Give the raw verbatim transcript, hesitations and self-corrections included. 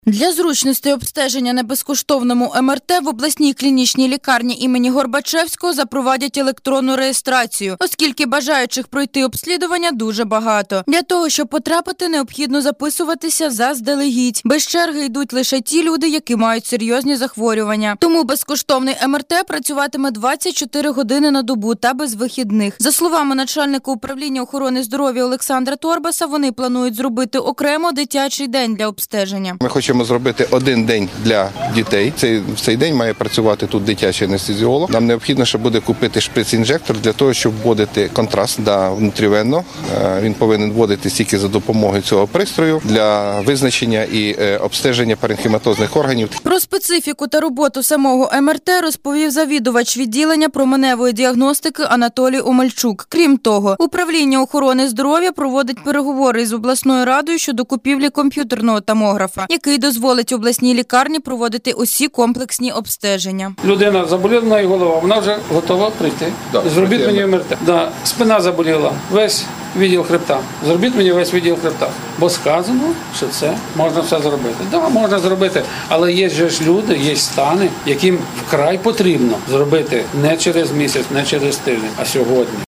Для зручності обстеження на безкоштовному ем ер те в обласній клінічній лікарні імені Горбачевського запровадять електронну реєстрацію, оскільки бажаючих пройти обслідування дуже багато. Для того, щоб потрапити, необхідно записуватися заздалегідь. Без черги йдуть лише ті люди, які мають серйозні захворювання. Тому безкоштовний ем ер те працюватиме двадцять чотири години на добу та без вихідних. За словами начальника управління охорони здоров'я Олександра Торбаса, вони планують зробити окремо дитячий день для обстеження. Ми хочемо зробити один день для дітей. Цей, в цей день має працювати тут дитячий анестезіолог. Нам необхідно, ще буде купити шприц-інжектор для того, щоб вводити контраст да, внутрівенно. Він повинен вводитись тільки за допомогою цього пристрою для визначення і обстеження паренхематозних органів. Про специфіку та роботу самого ем ер те розповів завідувач відділення променевої діагностики Анатолій Омельчук. Крім того, управління охорони здоров'я проводить переговори з обласною радою щодо купівлі комп'ютерного томографа, який дозволить обласній лікарні проводити усі комплексні обстеження. Людина заболіла, на її голова, вона вже готова прийти. Да, зробіть мені ем ер те. Да, спина заболіла, весь відділ хребта. Зробіть мені весь відділ хребта. Бо сказано, що це можна все зробити. Так, да, можна зробити, але є ж люди, є стани, яким вкрай потрібно зробити не через місяць, не через тиждень, а сьогодні.